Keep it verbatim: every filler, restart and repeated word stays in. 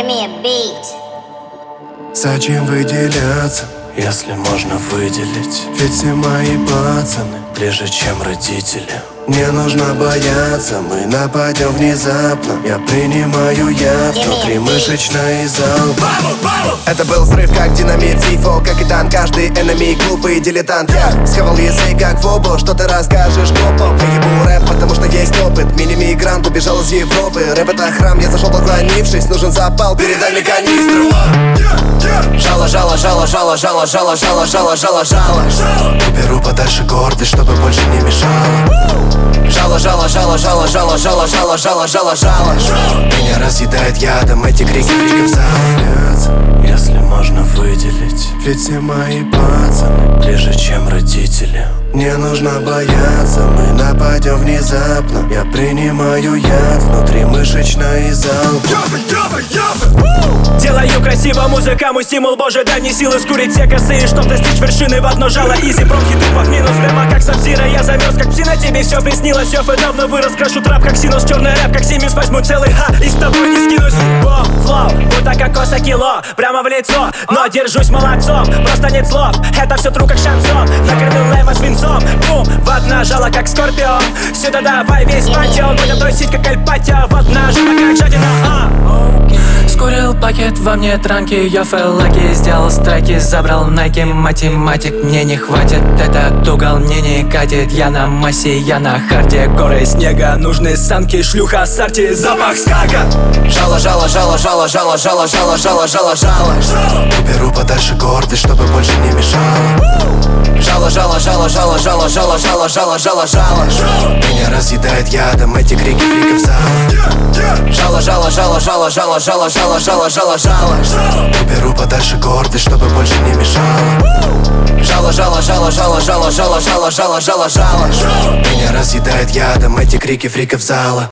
me a beat. Зачем выделяться, если можно выделить? Ведь все мои пацаны ближе, чем родители. Не нужно бояться, мы нападем внезапно. Я принимаю яд, внутри мышечный зал. Это был взрыв, как динамит, Зифо, капитан. Каждый enemy, глупый дилетант. Я сковал язык, как вобл. Что ты расскажешь копам? Я ебу рэп, потому что есть опыт. Мини-мигрант убежал из Европы. Рэп это храм, я зашел поклонившись. Нужен запал, передай мне канистру. Жало, жало, жало, жало, жало, жало, жало, жало, жало, жало. Уберу подальше гордость, чтобы больше не мешало. Жало, жало, жало, жало, жало, жало, жало, жало, жало, жало. Меня разъедает ядом эти крики фриков зала. Если можно выделить, ведь все мои пацаны ближе, чем родители. Не нужно бояться, мы нападем внезапно. Я принимаю яд, внутри мышечный зал. Делаю красиво музыка, мой стимул, боже, дай мне силы скурить все косые, чтоб достичь вершины в одно жало. Изи, бронхи, тупов, минус, прямо как сабзира. Я замерз, как псина, тебе все приснилось. Все, и давно вырос, крашу трап, как синус. Черный рэп, как Симис, возьму целый ха, и с тобой не скинусь. Во, флоу, будто кокоса кило, прямо в лицо, но держусь молодцом. Просто нет слов, это все тру, как шансон. Накормил лэма свинцом, бум, в одно жало, как скорпион. Сюда давай весь пантеон, будем трусить, как Альпатио. В одно жало, как жадина, а. Скурил пакет, во мне транки, я фэллаки. Сделал страйки, забрал найки, математик. Мне не хватит, этот угол мне не катит. Я на массе, я на харде. Горы снега, нужны санки, шлюха, сарти, запах скака. Жало, жало, жало, жало, жало, жало, жало, жало, жало, жало. Уберу подальше гордость, чтобы больше не мешало. Жало, жало, жало, жало, жало, жало, жало, жало, жало, жало. Меня разъедает ядом эти крики фриков зала. Жало, жало, жало, жало, жало, жало, жало, жало, жало, жало. Уберу подальше гордость, чтобы больше не мешало. Жало, жало, жало, жало, жало, жало, жало, жало, жало, жало. Меня разъедает ядом эти крики фриков зала.